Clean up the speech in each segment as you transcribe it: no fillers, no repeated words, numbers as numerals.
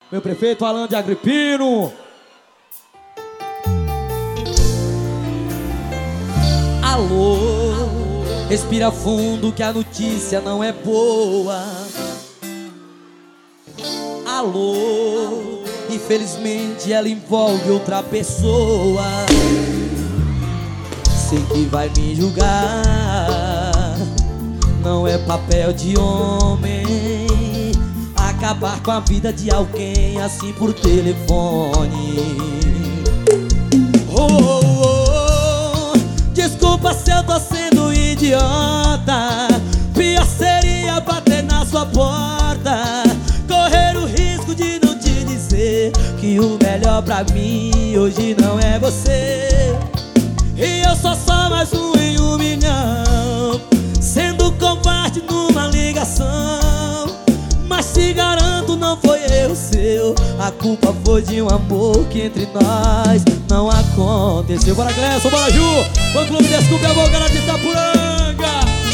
Meu prefeito Alan de Agripino. Alô, respira fundo que a notícia não é boa. Alô, infelizmente ela envolve outra pessoa. Sei que vai me julgar, não é papel de homem acabar com a vida de alguém assim por telefone. Oh, oh, oh, desculpa se eu tô sendo idiota. Pior seria bater na sua porta, correr o risco de não te dizer que o melhor pra mim hoje não é você. E eu sou só mais um em 1 milhão, sendo covarde numa ligação. Mas te garanto, não foi erro seu, a culpa foi de um amor que entre nós não aconteceu. Bora Gleison, bora Ju, Fã Clube Desculpe a Boca de Itapuranga.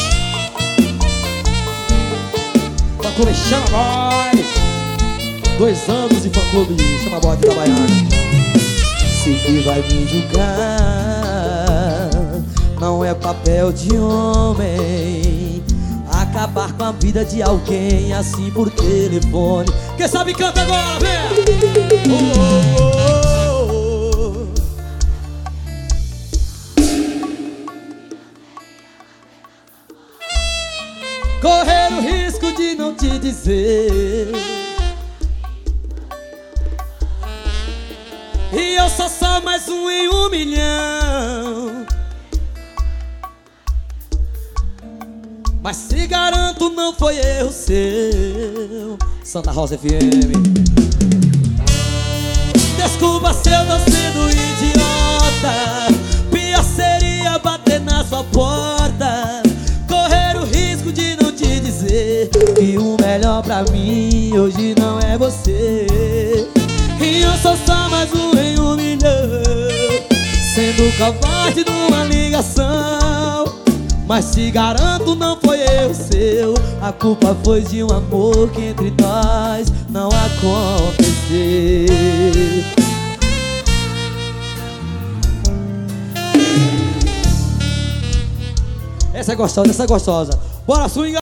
Fã Clube Chama Boy, 2 anos de Fã Clube Chama Boy de Itabaiana. Sei que vai me julgar, não é papel de homem acabar com a vida de alguém assim por telefone. Quem sabe canta agora, vem! Oh, oh, oh, oh. Correr o risco de não te dizer, e eu sou só mais um em 1 milhão. Mas se garanto, não foi erro seu. Santa Rosa FM. Desculpa se eu tô sendo idiota. Pior seria bater na sua porta, correr o risco de não te dizer que o melhor pra mim hoje não é você. E eu sou só mais um em 1 milhão, sendo covarde numa ligação. Mas te garanto, não foi erro seu, a culpa foi de um amor que entre nós não aconteceu. Essa é gostosa, essa é gostosa. Bora swingar!